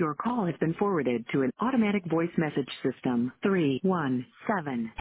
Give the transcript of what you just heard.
Your call has been forwarded to an automatic voice message system. 317